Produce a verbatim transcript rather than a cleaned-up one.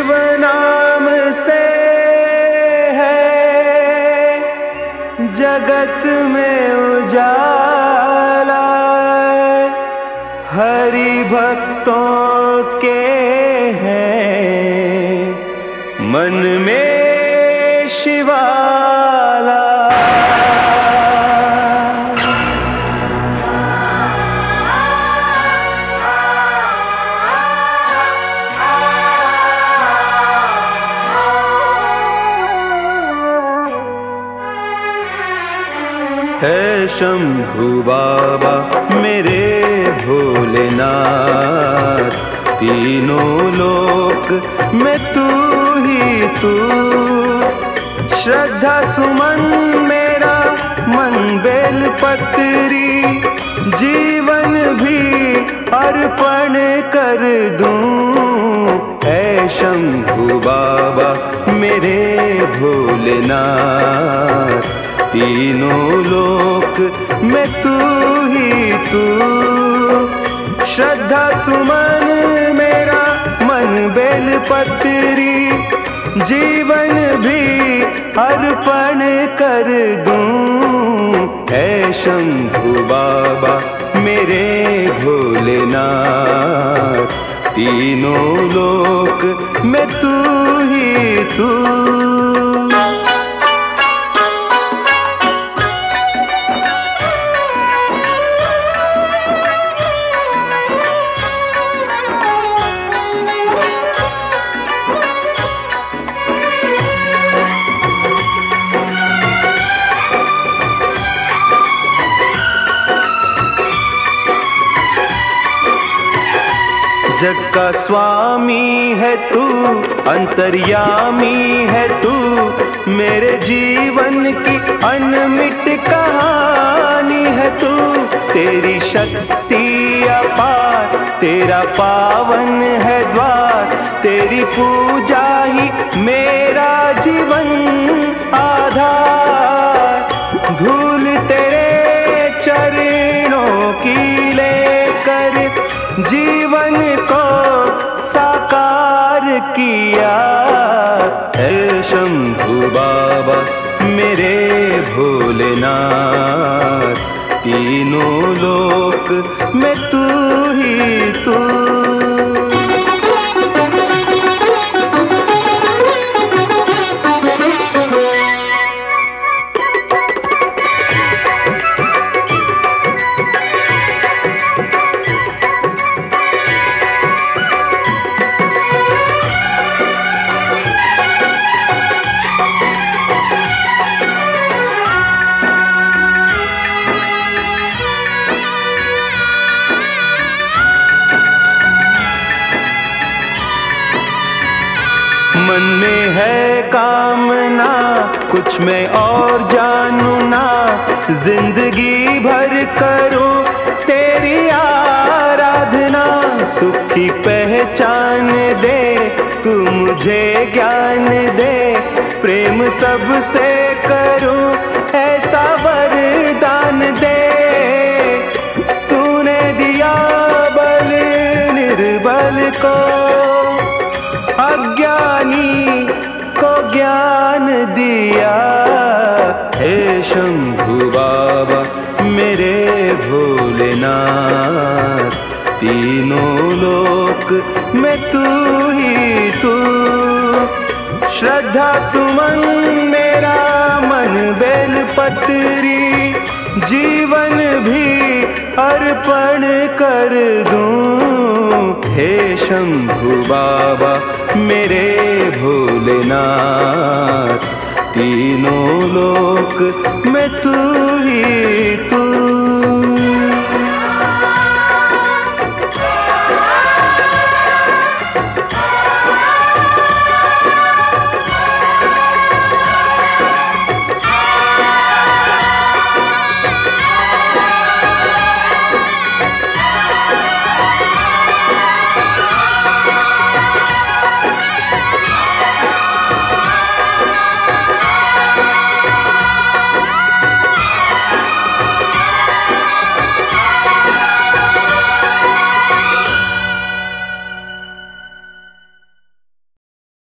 शिव नाम से है जगत में उजाला, हरि भक्तों के हैं मन में शिवाला। है शंभु बाबा मेरे भोलेनाथ, तीनों लोक में तू ही तू। श्रद्धा सुमन मेरा मन बेल पत्री, जीवन भी अर्पण कर दूं। है शंभु बाबा मेरे भोलेनाथ, तीनों लोक में तू ही तू। श्रद्धा सुमन मेरा मन बेल पत्री, जीवन भी अर्पण कर दूं। है शंभु बाबा मेरे भोलेनाथ, तीनों लोक में तू ही तू। जग का स्वामी है तू, अंतर्यामी है तू, मेरे जीवन की अनमिट कहानी है तू। तेरी शक्ति अपार, तेरा पावन है द्वार, तेरी पूजा ही मेरा जीवन आधार। धूल तेरे चरणों की लेकर जीवन को साकार किया। है शंभु बाबा मेरे भोलेनाथ, तीनों लोक में तू ही तू। मन में है कामना कुछ मैं और जानू ना, जिंदगी भर करूं तेरी आराधना। सुख की पहचान दे तू मुझे ज्ञान दे, प्रेम सबसे करूं ऐसा वरदान दे। तूने दिया बल निर्बल को, अज्ञानी को ज्ञान दिया। हे शंभु बाबा मेरे भोलेनाथ, तीनों लोक में तू ही तू। श्रद्धा सुमन मेरा मन बेल पत्री, जीवन भी अर्पण कर दूं। हे शंभु बाबा मेरे भोलेनाथ, तीनों लोक में तू ही तू।